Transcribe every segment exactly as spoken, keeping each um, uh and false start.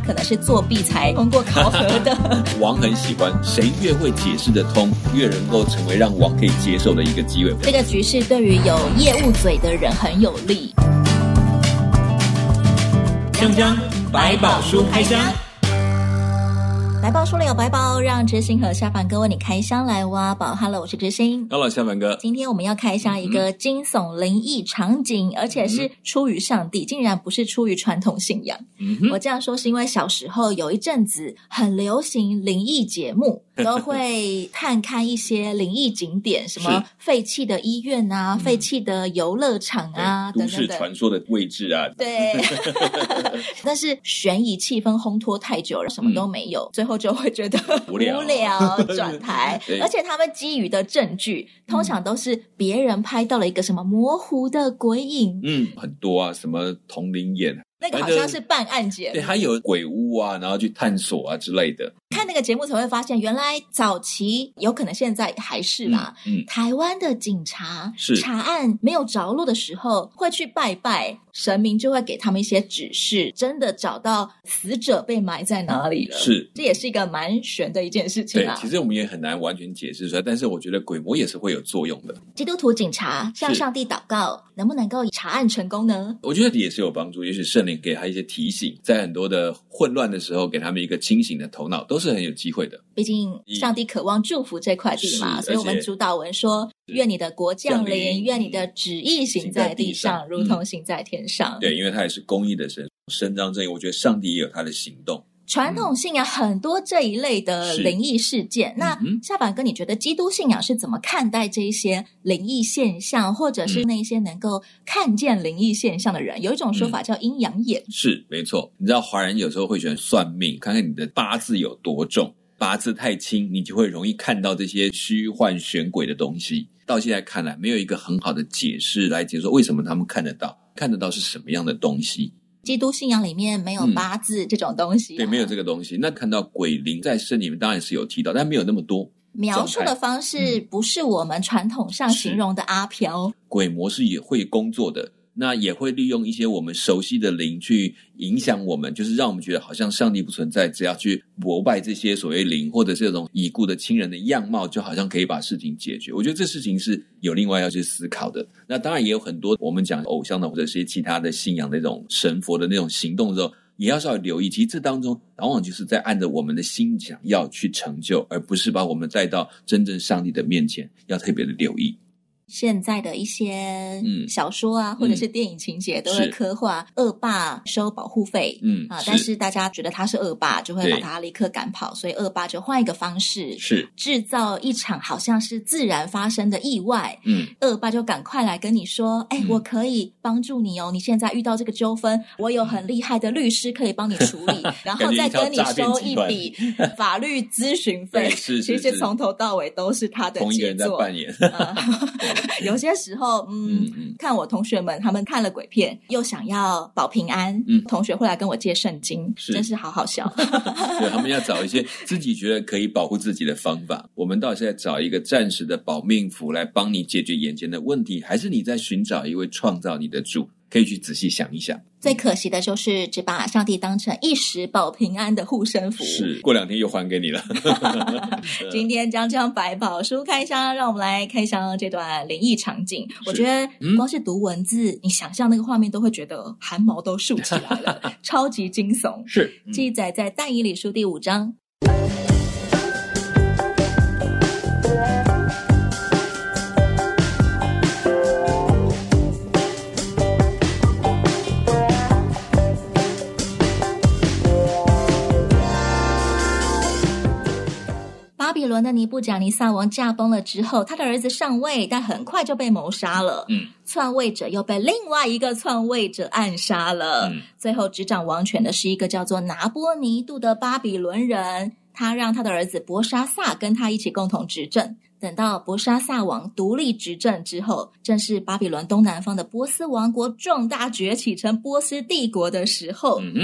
可能是作弊才通过考核的。 王很喜欢，谁越会解释得通，越能够成为让王可以接受的一个机会。 这个局势对于有业务嘴的人很有利。 江江百宝书开箱， 百宝书里有百宝，让知心和下凡哥为你开箱来挖宝。Hello， 我是知心。 Hello， 下凡哥。 今天我们要开箱一个惊悚灵异场景，嗯、而且是出于上帝，竟然不是出于传统信仰。嗯、我这样说是因为小时候有一阵子很流行灵异节目，都会探勘一些灵异景点，什么废弃的医院啊、嗯、废弃的游乐场啊都市传说的位置啊。 对，但是悬疑气氛烘托太久了，什么都没有，嗯、最后就会觉得无聊，无聊转台。而且他们基于的证据通常都是别人拍到了一个什么模糊的鬼影， 嗯，很多啊，什么同龄眼。 那个好像是办案节目， 对，还有鬼屋啊，然后去探索啊之类的。 看那个节目才会发现，原来早期有可能现在还是啦。嗯，嗯台湾的警察查案没有着落的时候，会去拜拜神明，就会给他们一些指示，真的找到死者被埋在哪里了。 是， 这也是一个蛮玄的一件事情啦。 对，其实我们也很难完全解释出来，但是我觉得鬼魔也是会有作用的。 基督徒警察向上帝祷告，能不能够查案成功呢？ 我觉得也是有帮助，也许圣灵给他一些提醒，在很多的混乱的时候，给他们一个清醒的头脑，都是很有机会的。 毕竟上帝渴望祝福这块地嘛，所以我们主祷文说，愿你的国降临，愿你的旨意行在地上，如同行在天上。 对，因为他也是公义的神，伸张正义，我觉得上帝也有他的行动。 传统信仰很多这一类的灵异事件，那下凡哥，你觉得基督信仰是怎么看待这一些灵异现象，或者是那些能够看见灵异现象的人？有一种说法叫阴阳眼。 嗯、是没错，你知道华人有时候会喜欢算命，看看你的八字有多重，八字太轻，你就会容易看到这些虚幻玄鬼的东西。到现在看来，没有一个很好的解释来解说为什么他们看得到，看得到是什么样的东西。 基督信仰里面没有八字这种东西、啊嗯、 对，没有这个东西。那看到鬼灵在圣里面当然是有提到，但没有那么多描述的方式，不是我们传统上形容的阿飘。 鬼魔是也会工作的，那也会利用一些我们熟悉的灵去影响我们，就是让我们觉得好像上帝不存在，只要去膜拜这些所谓灵或者这种已故的亲人的样貌，就好像可以把事情解决。我觉得这事情是有另外要去思考的。那当然也有很多我们讲偶像的或者是其他的信仰的那种神佛的那种行动的时候，也要稍微留意，其实这当中往往就是在按着我们的心想要去成就，而不是把我们带到真正上帝的面前，要特别的留意。 现在的一些小说啊、嗯、或者是电影情节都会刻画恶霸收保护费，嗯啊，但是大家觉得他是恶霸，就会把他立刻赶跑，所以恶霸就换一个方式，是制造一场好像是自然发生的意外，嗯，恶霸就赶快来跟你说，哎、欸嗯，我可以帮助你哦，你现在遇到这个纠纷，我有很厉害的律师可以帮你处理，然后再跟你收一笔法律咨询费，是是是，其实从头到尾都是他的杰作， 同一个人在扮演。 有些时候嗯, 嗯, 嗯看我同学们他们看了鬼片又想要保平安，嗯，同学会来跟我借圣经，是真是好好笑。 对，他们要找一些自己觉得可以保护自己的方法。我们到底是在找一个暂时的保命符来帮你解决眼前的问题，还是你在寻找一位创造你的主？可以去仔细想一想。 最可惜的就是只把上帝当成一时保平安的护身符， 是过两天又还给你了。 今天将将百宝书开箱，让我们来开箱这段灵异场景。我觉得光是读文字、嗯、你想象那个画面都会觉得汗毛都竖起来了。超级惊悚。 是、 嗯、记载在但以理书第五章。巴比伦的尼布甲尼撒王驾崩了之后，他的儿子上位，但很快就被谋杀了。嗯，篡位者又被另外一个篡位者暗杀了。嗯，最后执掌王权的是一个叫做拿波尼度的巴比伦人，他让他的儿子伯沙撒跟他一起共同执政。等到伯沙撒王独立执政之后，正是巴比伦东南方的波斯王国壮大崛起成波斯帝国的时候。嗯，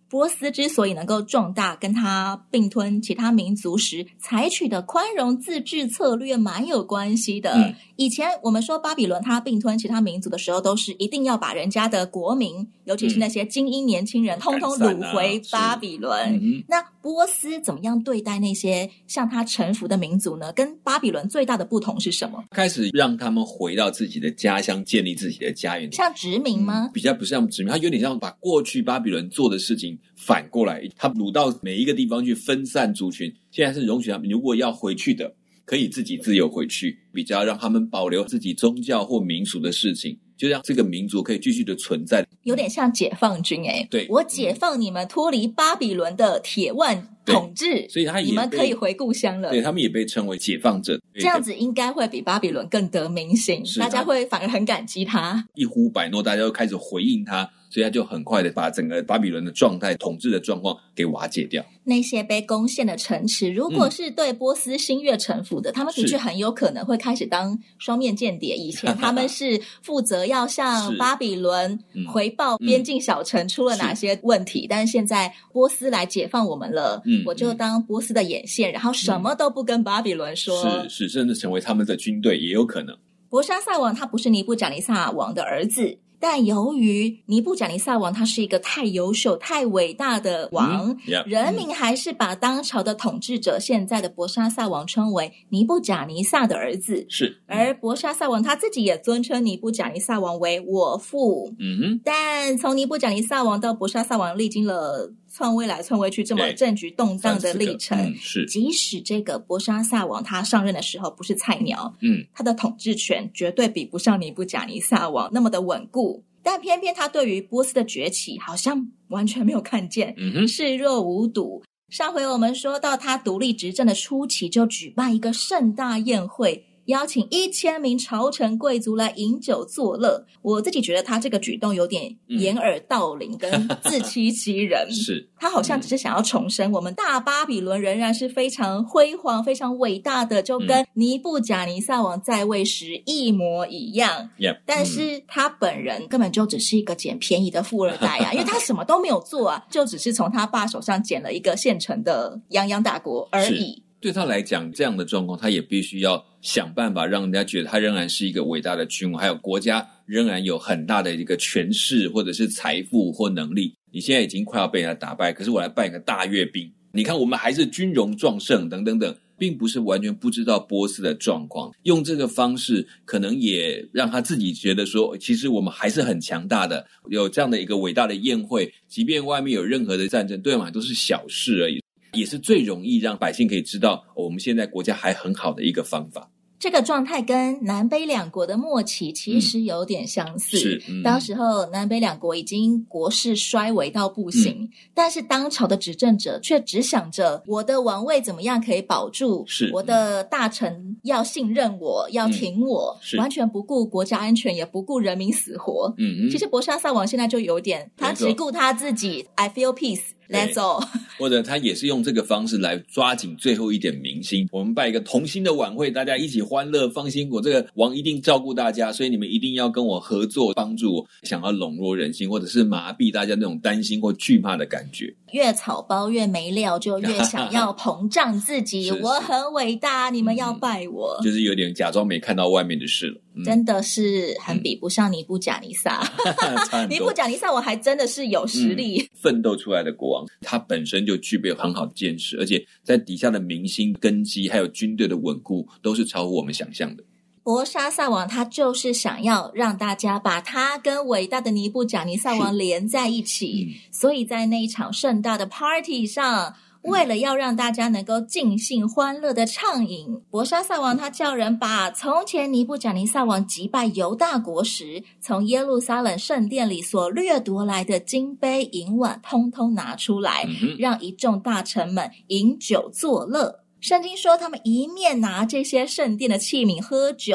波斯之所以能够壮大，跟他并吞其他民族时采取的宽容自治策略蛮有关系的。嗯，以前我们说巴比伦他并吞其他民族的时候，都是一定要把人家的国民，尤其是那些精英年轻人，嗯，通通掳回巴比伦。嗯，那波斯怎么样对待那些向他臣服的民族呢？跟巴比伦最大的不同是什么？ 开始让他们回到自己的家乡，建立自己的家园。 像殖民吗？ 嗯，比较不像殖民，它有点像把过去巴比伦做的事情反过来，他掳到每一个地方去分散族群，现在是容许他们如果要回去的可以自己自由回去，比较让他们保留自己宗教或民俗的事情，就让这个民族可以继续的存在， 有点像解放军。诶，对，我解放你们脱离巴比伦的铁腕统治， 所以他也你们可以回故乡了。 对，他们也被称为解放者， 这样子应该会比巴比伦更得民心，大家会反而很感激他， 一呼百诺，大家就开始回应他，所以他就很快的把整个巴比伦的状态、统治的状况给瓦解掉。 那些被攻陷的城池，如果是对波斯心悦诚服的，嗯，他们的确很有可能会开始当双面间谍。以前他们是负责要向巴比伦回报边境小城出了哪些问题，嗯，但是现在波斯来解放我们了，嗯，我就当波斯的眼线，然后什么都不跟巴比伦说， 是是，甚至成为他们的军队也有可能。 伯沙撒王他不是尼布甲尼撒王的儿子，但由于尼布甲尼撒王他是一个太优秀太伟大的王，嗯 yeah, 人民还是把当朝的统治者现在的伯沙撒王称为尼布甲尼撒的儿子， 是， 而伯沙撒王他自己也尊称尼布甲尼撒王为我父。嗯哼，但从尼布甲尼撒王到伯沙撒王历经了篡位来篡位去这么政局动荡的历程，嗯，是，即使这个伯沙撒王他上任的时候不是菜鸟，嗯，他的统治权绝对比不上尼布甲尼撒王那么的稳固，但偏偏他对于波斯的崛起好像完全没有看见，嗯，视若无睹。上回我们说到他独立执政的初期就举办一个盛大宴会，邀请一千名朝臣贵族来饮酒作乐。我自己觉得他这个举动有点掩耳盗铃跟自欺欺人，是，他好像只是想要重申我们大巴比伦仍然是非常辉煌非常伟大的，就跟尼布甲尼撒王在位时一模一样，嗯，但是他本人根本就只是一个捡便宜的富二代啊因为他什么都没有做啊，就只是从他爸手上捡了一个现成的泱泱大国而已。 对他来讲，这样的状况他也必须要想办法让人家觉得他仍然是一个伟大的君王，还有国家仍然有很大的一个权势或者是财富或能力。你现在已经快要被人家打败，可是我来办一个大阅兵，你看我们还是军容壮盛等等等，并不是完全不知道波斯的状况。用这个方式可能也让他自己觉得说，其实我们还是很强大的，有这样的一个伟大的宴会，即便外面有任何的战争，对我们都是小事而已，也是最容易让百姓可以知道，哦，我们现在国家还很好的一个方法。 这个状态跟南北两国的末期其实有点相似，嗯是嗯、当时候南北两国已经国势衰微到不行，嗯、但是当朝的执政者却只想着我的王位怎么样可以保住，是我的大臣要信任我，要挺我，嗯、完全不顾国家安全，也不顾人民死活。嗯嗯，其实伯沙撒王现在就有点，他只顾他自己 ，I feel peace。That's all 或者他也是用这个方式来抓紧最后一点民心，我们办一个同心的晚会，大家一起欢乐，放心，我这个王一定照顾大家，所以你们一定要跟我合作，帮助我，想要笼络人心，或者是麻痹大家那种担心或惧怕的感觉。 越草包越没料，就越想要膨胀自己是是我很伟大，你们要拜我， 嗯、就是有点假装没看到外面的事了。 嗯、真的是很比不上尼布甲尼撒尼布甲尼撒我还真的是有实力、嗯、 奋斗出来的国王，他本身就具备很好的见识，而且在底下的民心根基还有军队的稳固都是超乎我们想象的。 伯沙撒王他就是想要让大家把他跟伟大的尼布甲尼撒王连在一起、嗯、所以在那一场盛大的 party 上，为了要让大家能够尽兴欢乐的畅饮，伯沙撒王他叫人把从前尼布甲尼撒王击败犹大国时从耶路撒冷圣殿里所掠夺来的金杯银碗通通拿出来、嗯、让一众大臣们饮酒作乐。圣经说他们一面拿这些圣殿的器皿喝酒，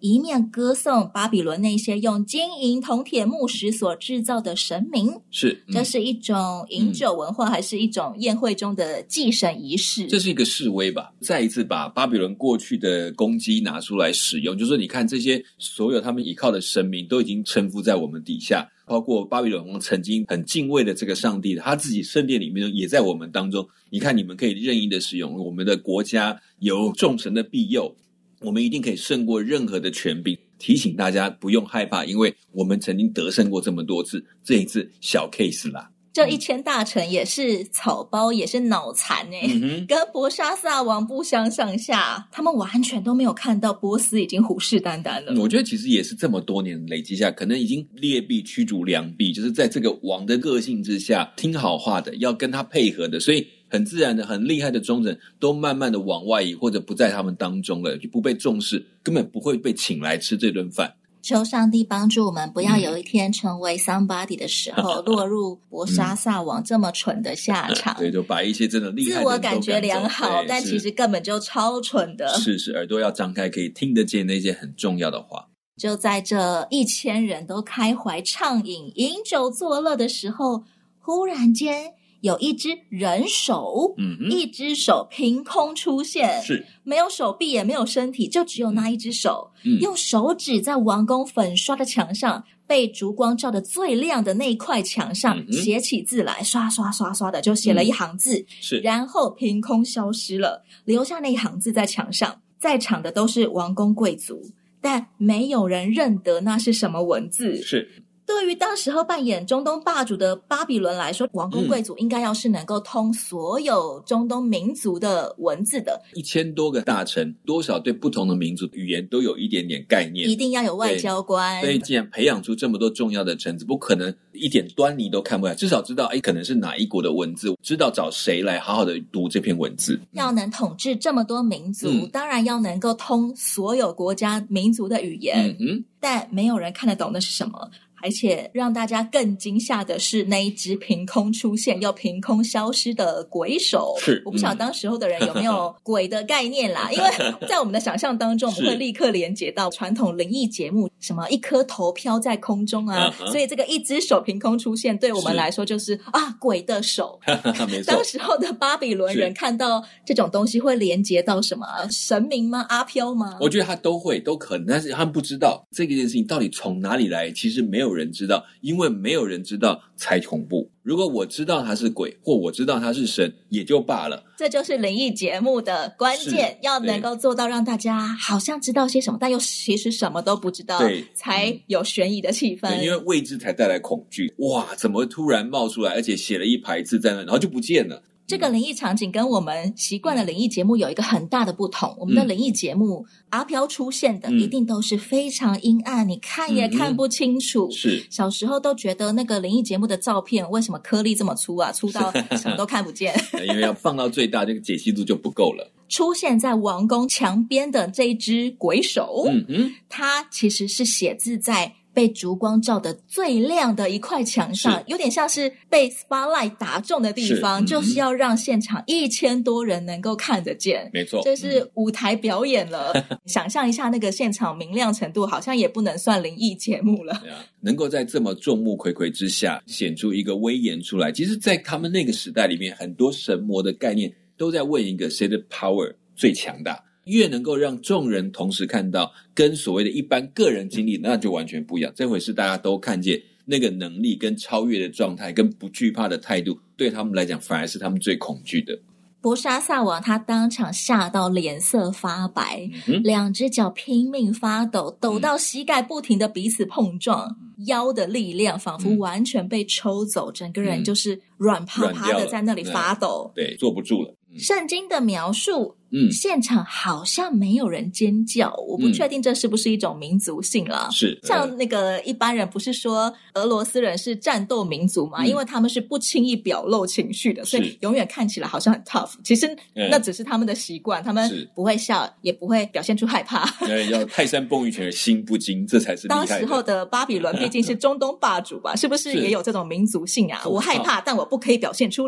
一面歌颂巴比伦那些用金银铜铁木石所制造的神明。 是、 嗯、这是一种饮酒文化、嗯、还是一种宴会中的祭神仪式？ 这是一个示威吧，再一次把巴比伦过去的攻击拿出来使用，就是说你看这些所有他们依靠的神明都已经臣服在我们底下，包括巴比伦王曾经很敬畏的这个上帝，他自己圣殿里面也在我们当中，你看你们可以任意的使用，我们的国家有众神的庇佑，我们一定可以胜过任何的权柄，提醒大家不用害怕，因为我们曾经得胜过这么多次，这一次小 case 啦。 这一千大臣也是草包，也是脑残欸、嗯、跟伯沙撒王不相上下，他们完全都没有看到波斯已经虎视眈眈了、 嗯、我觉得其实也是这么多年累积下，可能已经劣币驱逐良币，就是在这个王的个性之下，听好话的，要跟他配合的，所以很自然的很厉害的忠臣都慢慢的往外移，或者不在他们当中了，就不被重视，根本不会被请来吃这顿饭。 求上帝帮助我们不要有一天成为 somebody 的时候、嗯、落入伯沙撒王这么蠢的下场、嗯、 对，就把一些真的厉害的自我感觉良好，但其实根本就超蠢的。 是是，耳朵要张开，可以听得见那些很重要的话。 就在这一千人都开怀畅饮饮酒作乐的时候，忽然间有一只人手、嗯、一只手凭空出现，是没有手臂也没有身体，就只有那一只手、嗯、用手指在王宫粉刷的墙上，被烛光照得最亮的那一块墙上、嗯、写起字来，刷刷刷刷的就写了一行字、嗯、是然后凭空消失了，留下那一行字在墙上。在场的都是王公贵族，但没有人认得那是什么文字。是对于当时候扮演中东霸主的巴比伦来说，王公贵族应该要是能够通所有中东民族的文字的。 一千多个大臣，多少对不同的民族语言都有一点点概念， 一定要有外交官。 所以既然培养出这么多重要的臣子，不可能一点端倪都看不来，至少知道诶可能是哪一国的文字，知道找谁来好好的读这篇文字。 要能统治这么多民族、嗯、当然要能够通所有国家民族的语言、嗯哼，但没有人看得懂那是什么。而且让大家更惊吓的是那一只凭空出现又凭空消失的鬼手。是，我不晓得当时候的人有没有鬼的概念啦、嗯、因为在我们的想象当中我们会立刻连结到传统灵异节目，什么一颗头飘在空中啊、uh-huh. 所以这个一只手凭空出现对我们来说就是啊鬼的手没错。当时候的巴比伦人看到这种东西会连结到什么神明吗？阿飘吗？ 我觉得他都会都可能，但是他们不知道这件事情到底从哪里来，其实没有人知道，因为没有人知道才恐怖。如果我知道他是鬼，或我知道他是神，也就罢了。 这就是灵异节目的关键，要能够做到让大家好像知道些什么，但又其实什么都不知道，对，才有悬疑的气氛。 对，因为未知才带来恐惧。哇，怎么突然冒出来，而且写了一排字在那，然后就不见了。 这个灵异场景跟我们习惯的灵异节目有一个很大的不同，我们的灵异节目、嗯、阿飘出现的一定都是非常阴暗、嗯、你看也看不清楚、嗯、是小时候都觉得那个灵异节目的照片为什么颗粒这么粗啊，粗到什么都看不见因为要放到最大，这个解析度就不够了。 出现在王宫墙边的这一只鬼手、嗯嗯、它其实是写字在被烛光照得最亮的一块墙上，有点像是被 spotlight 打中的地方，是、嗯、就是要让现场一千多人能够看得见。 没错， 这是舞台表演了、嗯、想象一下那个现场明亮程度，好像也不能算灵异节目了、啊、 能够在这么众目睽睽之下显出一个威严出来。其实在他们那个时代里面，很多神魔的概念都在问一个谁的 power 最强大，越能够让众人同时看到，跟所谓的一般个人经历那就完全不一样。这回是大家都看见那个能力跟超越的状态跟不惧怕的态度，对他们来讲反而是他们最恐惧的。 伯沙撒王他当场吓到脸色发白、嗯、两只脚拼命发抖，抖到膝盖不停的彼此碰撞、嗯、腰的力量仿佛完全被抽走、嗯、整个人就是软趴趴的在那里发抖、 嗯、对，坐不住了。 圣经的描述嗯，现场好像没有人尖叫，我不确定这是不是一种民族性啦、嗯、是像那个一般人不是说俄罗斯人是战斗民族嘛、嗯、因为他们是不轻易表露情绪的，所以永远看起来好像很 tough， 其实那只是他们的习惯、嗯、他们不会笑也不会表现出害怕要泰山崩于前而心不惊，这才是厉害的。 当时候的巴比伦毕竟是中东霸主吧是不是也有这种民族性啊？我害怕但我不可以表现出来，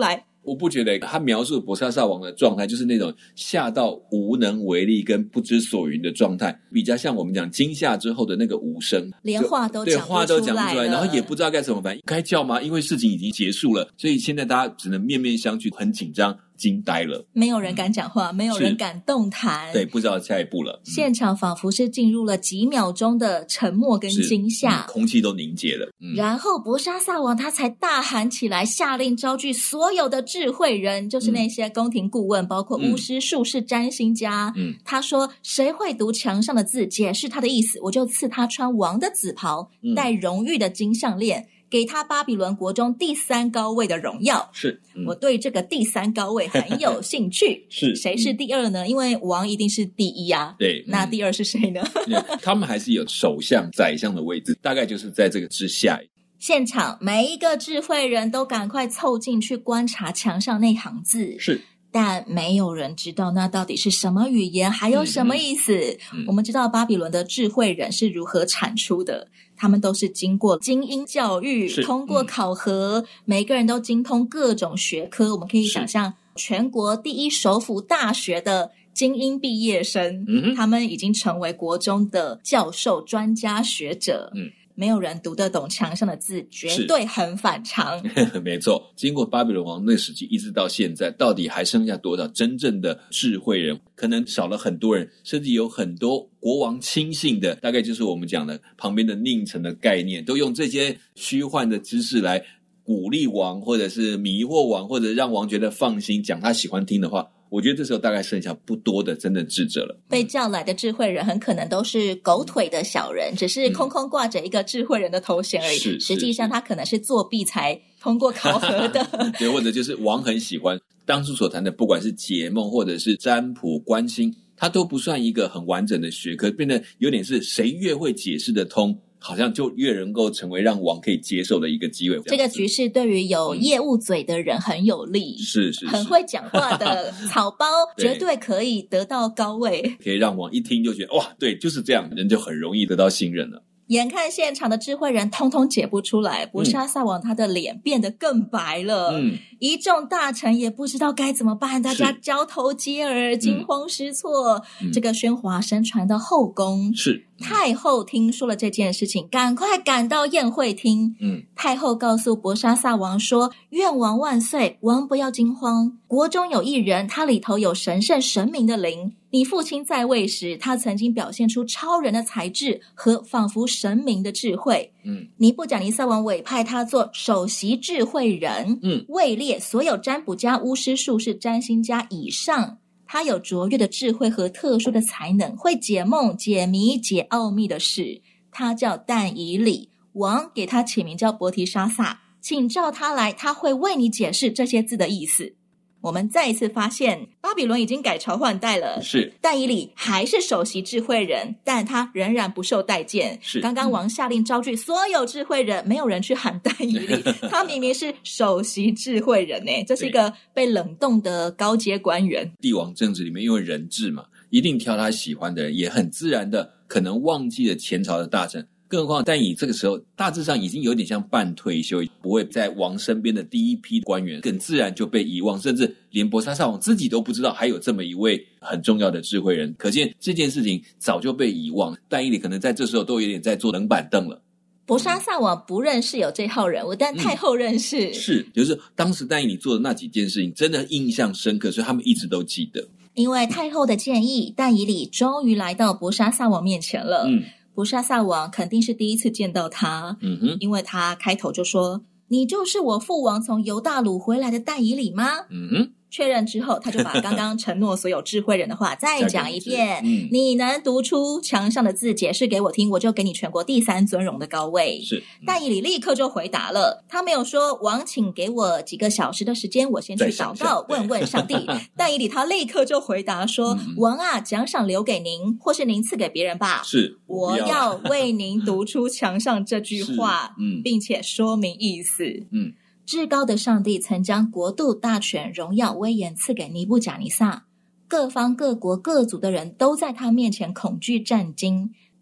我不觉得他描述伯沙撒王的状态就是那种吓到无能为力跟不知所云的状态，比较像我们讲惊吓之后的那个无声， 连话都讲不出来，对，话都讲不出来，然后也不知道该怎么办，该叫吗？因为事情已经结束了，所以现在大家只能面面相觑，很紧张，惊呆了， 没有人敢讲话，没有人敢动弹， 对，不知道下一步了。 现场仿佛是进入了几秒钟的沉默跟惊吓， 嗯、空气都凝结了。 嗯、然后伯沙撒王他才大喊起来，下令召集所有的智慧人，就是那些宫廷顾问，嗯、包括巫师、术士、占星家。嗯，他说谁会读墙上的字，解释他的意思，我就赐他穿王的紫袍，戴荣誉的金项链。给他巴比伦国中第三高位的荣耀。 是、 嗯、我对这个第三高位很有兴趣。 是谁是第二呢、嗯、因为王一定是第一啊。 对、 嗯、那第二是谁呢？ 他们还是有首相宰相的位置，大概就是在这个之下。 现场每一个智慧人都赶快凑近去观察墙上那行字。 是， 但没有人知道那到底是什么语言，还有什么意思、嗯嗯、我们知道巴比伦的智慧人是如何产出的，他们都是经过精英教育，通过考核、嗯、每个人都精通各种学科，我们可以想象全国第一首府大学的精英毕业生、嗯、他们已经成为国中的教授、专家、学者。嗯，没有人读得懂墙上的字，绝对很反常。 没错，经过巴比伦王那时期一直到现在，到底还剩下多少真正的智慧人？可能少了很多人，甚至有很多国王亲信的，大概就是我们讲的旁边的佞臣的概念，都用这些虚幻的知识来鼓励王，或者是迷惑王，或者让王觉得放心，讲他喜欢听的话。我觉得这时候大概剩下不多的真正智者了。 被叫来的智慧人很可能都是狗腿的小人，只是空空挂着一个智慧人的头衔而已、嗯、实际上他可能是作弊才通过考核的。 对，或者就是王很喜欢当初所谈的，不管是解梦或者是占卜观星，它都不算一个很完整的学科，变得有点是谁越会解释得通，好像就越能够成为让王可以接受的一个机会。 这个局势对于有业务嘴的人很有利、 嗯、是是是， 很会讲话的草包绝对可以得到高位， 可以让王一听就觉得哇，对，就是这样，人就很容易得到信任了。 眼看现场的智慧人通通解不出来，伯沙撒王他的脸变得更白了。嗯，一众大臣也不知道该怎么办，大家交头接耳，惊慌失措、嗯、这个喧哗声传到后宫， 是太后听说了这件事情，赶快赶到宴会厅。嗯，太后告诉伯沙撒王说，愿王万岁，王不要惊慌，国中有一人，他里头有神圣神明的灵，你父亲在位时，他曾经表现出超人的才智和仿佛神明的智慧。嗯，尼布甲尼撒王委派他做首席智慧人，嗯，位列所有占卜家、巫师、术士、占星家以上。他有卓越的智慧和特殊的才能，会解梦、解谜、解奥秘的事。他叫但以理，王给他起名叫伯提沙撒，请召他来，他会为你解释这些字的意思。我们再一次发现巴比伦已经改朝换代了， 是但以理还是首席智慧人，但他仍然不受待见。 是刚刚王下令召集所有智慧人，没有人去喊但以理他明明是首席智慧人耶，这是一个被冷冻的高阶官员。 帝王政治里面因为人治嘛，一定挑他喜欢的人，也很自然的可能忘记了前朝的大臣，更何况但以这个时候大致上已经有点像半退休，不会在王身边的第一批官员更自然就被遗忘，甚至连伯沙撒王自己都不知道还有这么一位很重要的智慧人，可见这件事情早就被遗忘，但以理可能在这时候都有点在坐冷板凳了。 伯沙撒王不认识有这号人物，但太后认识、嗯、 是，就是当时但以理做的那几件事情真的印象深刻，所以他们一直都记得。 因为太后的建议，但以理终于来到伯沙撒王面前了。嗯，伯沙撒王肯定是第一次见到他，嗯哼，因为他开头就说，你就是我父王从犹大掳回来的但以理吗？嗯哼，确认之后，他就把刚刚承诺所有智慧人的话再讲一遍、嗯、你能读出墙上的字解释给我听，我就给你全国第三尊荣的高位。 是、嗯、 但以理立刻就回答了，他没有说王请给我几个小时的时间，我先去祷告问问上帝。但以理他立刻就回答说、嗯、王啊，奖赏留给您，或是您赐给别人吧， 是我要为您读出墙上这句话、嗯、并且说明意思。嗯，至高的上帝曾将国度、大权、荣耀、威严赐给尼布甲尼撒，各方各国各族的人都在他面前恐惧战惊。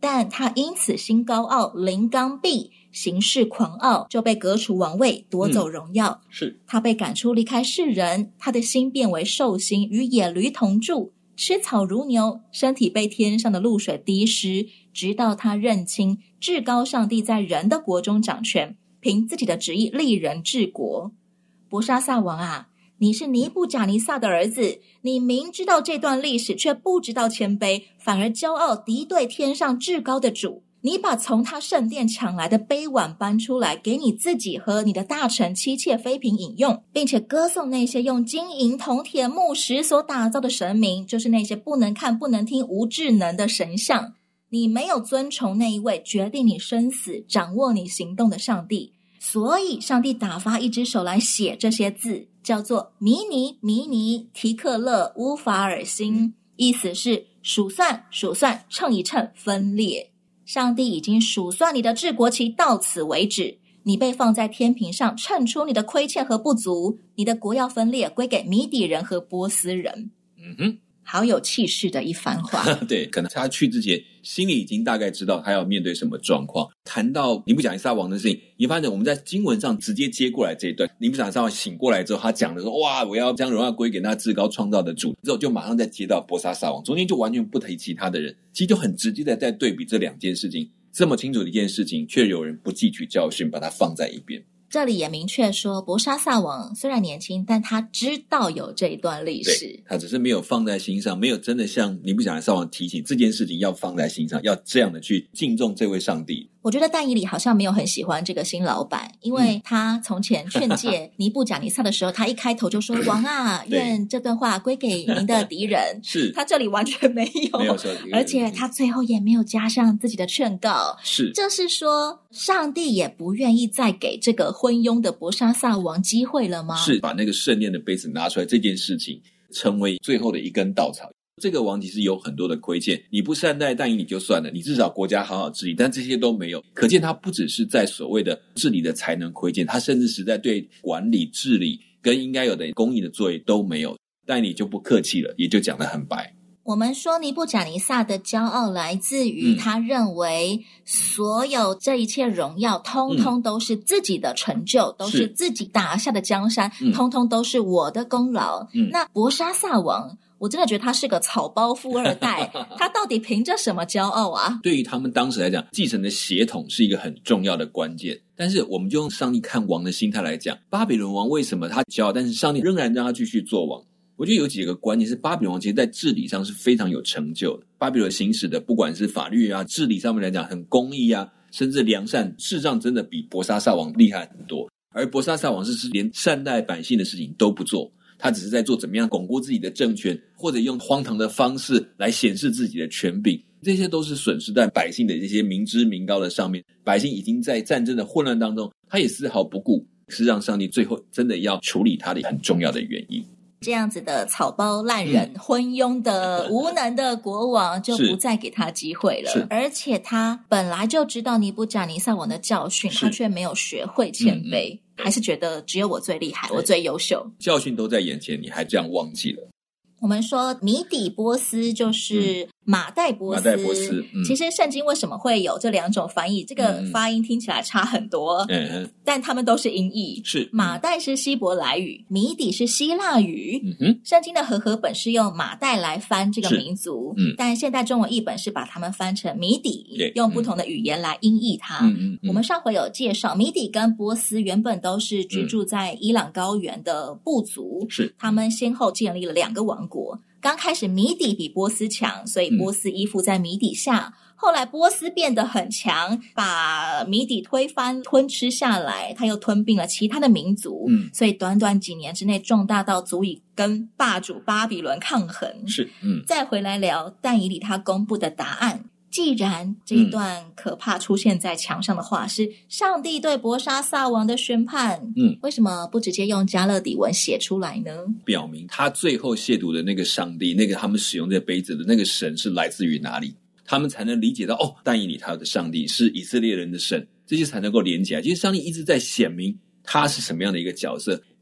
但他因此心高傲，临刚愎，行事狂傲，就被革除王位，夺走荣耀、 嗯、是他被赶出离开世人，他的心变为兽心，与野驴同住，吃草如牛，身体被天上的露水滴湿，直到他认清至高上帝在人的国中掌权，凭自己的旨意立人治国。伯沙撒王啊，你是尼布甲尼撒的儿子，你明知道这段历史，却不知道谦卑，反而骄傲敌对天上至高的主。你把从他圣殿抢来的杯碗搬出来，给你自己和你的大臣妻妾妃嫔饮用，并且歌颂那些用金银铜铁木石所打造的神明，就是那些不能看不能听无智能的神像。你没有尊崇那一位决定你生死掌握你行动的上帝，所以上帝打发一只手来写这些字，叫做弥尼弥尼提克勒乌法尔辛，意思是数算数算称一称分裂。上帝已经数算你的治国期到此为止，你被放在天平上称出你的亏欠和不足，你的国要分裂归给米底人和波斯人。 嗯哼， 好有气势的一番话。 对，可能他去之前心里已经大概知道他要面对什么状况。谈到尼布甲尼撒王的事情，你发现我们在经文上直接接过来这一段，尼布甲尼撒王醒过来之后，他讲的说哇，我要将荣耀归给那至高创造的主，之后就马上再接到伯沙撒王，中间就完全不提其他的人，其实就很直接的在对比这两件事情。这么清楚的一件事情，却有人不汲取教训，把它放在一边。 这里也明确说，伯沙撒王虽然年轻，但他知道有这一段历史， 他只是没有放在心上，没有真的向尼布甲尼撒王提醒这件事情要放在心上，要这样的去敬重这位上帝。 我觉得但以理好像没有很喜欢这个新老板，因为他从前劝诫尼布甲尼撒的时候，他一开头就说王啊，愿这段话归给您的敌人。 是他这里完全没有， 没有说， 而且他最后也没有加上自己的劝告。 是， 这是说上帝也不愿意再给这个昏庸的伯沙撒王机会了吗？ 是，把那个圣殿的杯子拿出来这件事情成为最后的一根稻草。这个王其实有很多的亏欠，你不善待但以理就算了，你至少国家好好治理，但这些都没有。可见他不只是在所谓的治理的才能亏欠，他甚至实在对管理治理跟应该有的公义的作为都没有。但以理就不客气了，也就讲得很白。 我们说尼布甲尼撒的骄傲来自于他认为所有这一切荣耀通通都是自己的成就、嗯、都是自己打下的江山、嗯、通通都是我的功劳、嗯、那伯沙撒王我真的觉得他是个草包富二代他到底凭着什么骄傲啊？ 对于他们当时来讲，继承的血统是一个很重要的关键。但是我们就用上帝看王的心态来讲，巴比伦王为什么他骄傲，但是上帝仍然让他继续做王？我觉得有几个关键是巴比伦王其实在治理上是非常有成就的。巴比伦行使的不管是法律啊治理上面来讲很公义啊，甚至良善，事实上真的比伯沙撒王厉害很多。而伯沙撒王是连善待百姓的事情都不做，他只是在做怎么样巩固自己的政权，或者用荒唐的方式来显示自己的权柄，这些都是损失在百姓的这些民脂民膏的上面。百姓已经在战争的混乱当中，他也丝毫不顾，是让上帝最后真的要处理他的很重要的原因。 这样子的草包烂人、嗯、昏庸的无能的国王就不再给他机会了，而且他本来就知道尼布甲尼撒王的教训，他却没有学会谦卑、嗯嗯、还是觉得只有我最厉害，我最优秀， 教训都在眼前，你还这样忘记了。 我们说米底波斯就是马代波斯， 马代波斯、嗯、 其实圣经为什么会有这两种翻译，这个发音听起来差很多、嗯、但他们都是音译。 是马代是希伯来语，米底是希腊语、 嗯、哼圣经的和合本是用马代来翻这个民族、嗯、但现代中文译本是把他们翻成米底，用不同的语言来音译它、嗯、我们上回有介绍米底跟波斯原本都是居住在伊朗高原的部族， 是他们先后建立了两个王国。刚开始米底比波斯强，所以波斯依附在米底下、嗯、后来波斯变得很强，把米底推翻吞吃下来，他又吞并了其他的民族、嗯、所以短短几年之内壮大到足以跟霸主巴比伦抗衡。 是，嗯， 再回来聊但以理他公布的答案，既然这一段可怕出现在墙上的话、嗯、是上帝对伯沙撒王的宣判，嗯，为什么不直接用加勒底文写出来呢？ 表明他最后亵渎的那个上帝，那个他们使用这杯子的那个神是来自于哪里，他们才能理解到哦，但以理他的上帝是以色列人的神，这些才能够连起来。其实上帝一直在显明他是什么样的一个角色，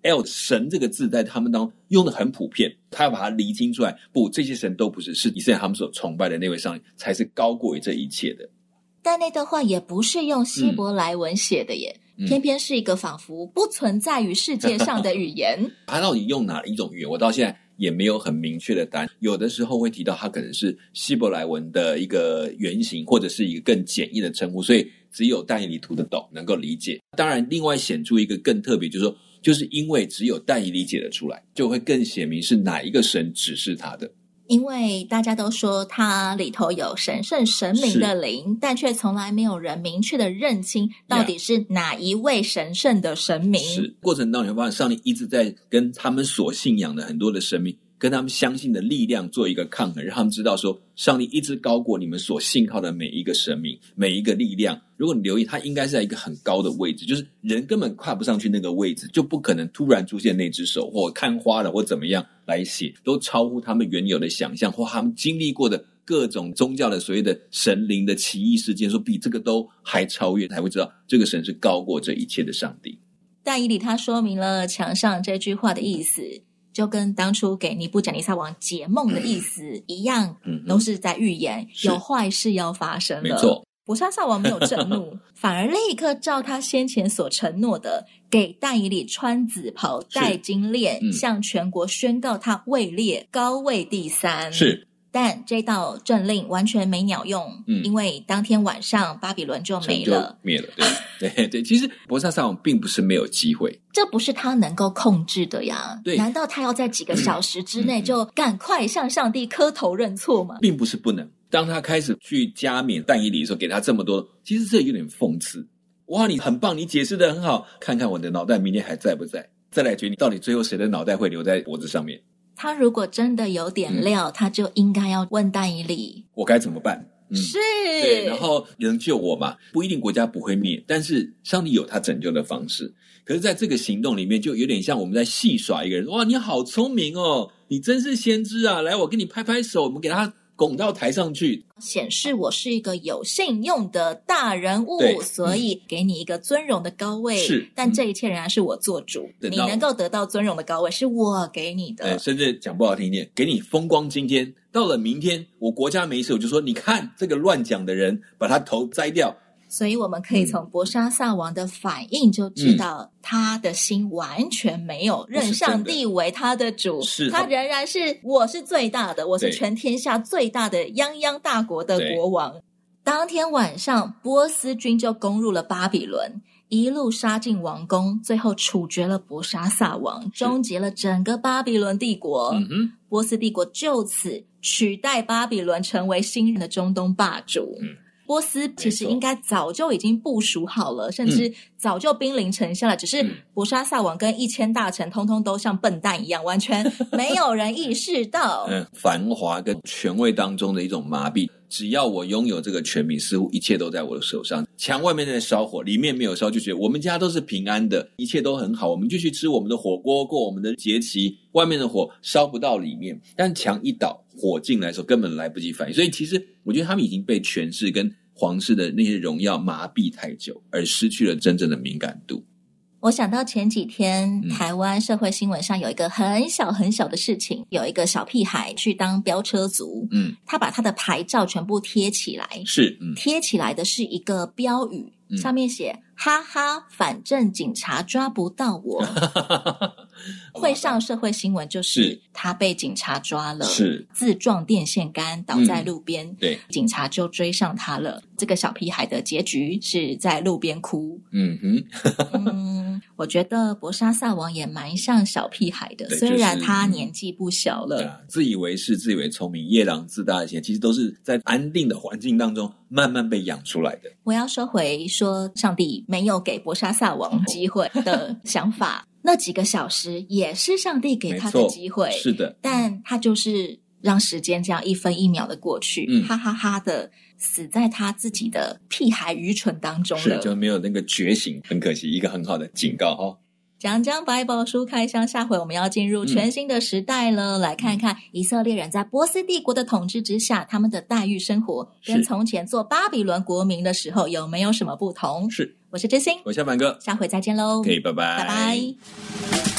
El 神这个字在他们当中用的很普遍，他要把它厘清出来，不，这些神都不是，是以色列他们所崇拜的那位上帝才是高过于这一切的。 但那段话也不是用希伯来文写的耶、嗯、偏偏是一个仿佛不存在于世界上的语言。 他到底用哪一种语言，我到现在也没有很明确的答案。有的时候会提到他可能是希伯来文的一个原型，或者是一个更简易的称呼，所以只有但以理读得懂，能够理解。当然另外显出一个更特别，就是说就是因为只有但以理解得出来，就会更显明是哪一个神指示他的。 因为大家都说它里头有神圣神明的灵，但却从来没有人明确的认清到底是哪一位神圣的神明。 是过程当中你会发现上帝一直在跟他们所信仰的很多的神明跟他们相信的力量做一个抗衡，让他们知道说上帝一直高过你们所信靠的每一个神明每一个力量。如果你留意，他应该是在一个很高的位置，就是人根本跨不上去那个位置，就不可能突然出现那只手或看花了或怎么样来写，都超乎他们原有的想象或他们经历过的各种宗教的所谓的神灵的奇异事件，说比这个都还超越，才会知道这个神是高过这一切的上帝。 但以理他说明了墙上这句话的意思，就跟当初给尼布甲尼撒王解梦的意思一样、嗯、都是在预言有坏事要发生了。 没错， 伯沙撒王没有震怒反而立刻照他先前所承诺的，给但以理穿紫袍戴金链、嗯、向全国宣告他位列高位第三。 是， 但这道政令完全没鸟用、嗯、因为当天晚上巴比伦就没了， 灭了。对对对，其实伯沙撒王并不是没有机会， 这不是他能够控制的呀。 对， 难道他要在几个小时之内就赶快向上帝磕头认错吗？ 并不是不能。当他开始去加冕但以理的时候，给他这么多，其实这有点讽刺。哇，你很棒，你解释得很好，看看我的脑袋明天还在不在，再来决定到底最后谁的脑袋会留在脖子上面。 他如果真的有点料、嗯、他就应该要问但以理我该怎么办、嗯、 是， 对，然后能救我嘛？不一定国家不会灭，但是上帝有他拯救的方式。可是在这个行动里面就有点像我们在戏耍一个人，哇，你好聪明哦，你真是先知啊，来我给你拍拍手，我们给他拱到台上去， 显示我是一个有信用的大人物，所以给你一个尊荣的高位。是，但这一切仍然是我做主，你能够得到尊荣的高位是我给你的。 甚至讲不好听一点，给你风光今天，到了明天我国家没事，我就说你看这个乱讲的人，把他头摘掉。 所以我们可以从伯沙撒王的反应就知道、嗯、他的心完全没有认上帝为他的主， 是他仍然是我是最大的，我是全天下最大的泱泱大国的国王。当天晚上波斯军就攻入了巴比伦，一路杀进王宫，最后处决了伯沙撒王，终结了整个巴比伦帝国、嗯、哼波斯帝国就此取代巴比伦成为新任的中东霸主、嗯，波斯其实应该早就已经部署好了，甚至早就兵临城下了、嗯、只是伯沙撒王跟一千大臣通通都像笨蛋一样，完全没有人意识到嗯，繁华跟权位当中的一种麻痹，只要我拥有这个权柄，似乎一切都在我的手上。墙外面在烧火，里面没有烧，就觉得我们家都是平安的，一切都很好，我们就去吃我们的火锅，过我们的节期，外面的火烧不到里面，但墙一倒，火进来的时候根本来不及反应。所以其实我觉得他们已经被权势跟皇室的那些荣耀麻痹太久，而失去了真正的敏感度。 我想到前几天、嗯、台湾社会新闻上有一个很小很小的事情，有一个小屁孩去当飙车族，嗯，他把他的牌照全部贴起来， 是，嗯， 贴起来的是一个标语、嗯、上面写哈哈，反正警察抓不到我会上社会新闻，就是他被警察抓了，是自撞电线杆倒在路边、嗯、对，警察就追上他了。这个小屁孩的结局是在路边哭。嗯哼嗯，我觉得伯沙撒王也蛮像小屁孩的，虽然他年纪不小了、 就是啊、自以为是自以为聪明，夜郎自大的些其实都是在安定的环境当中慢慢被养出来的。 我要收回说上帝没有给伯沙撒王机会的想法那几个小时也是上帝给他的机会， 是的， 但他就是让时间这样一分一秒的过去、嗯、哈哈哈的死在他自己的屁孩愚蠢当中了， 是，就没有那个觉醒，很可惜，一个很好的警告哦。 讲讲百宝书开箱，下回我们要进入全新的时代了、嗯、来看看以色列人在波斯帝国的统治之下，他们的待遇生活跟从前做巴比伦国民的时候有没有什么不同。 是， 我是知心， 我是小凡哥， 下回再见咯。 OK， 拜拜拜拜。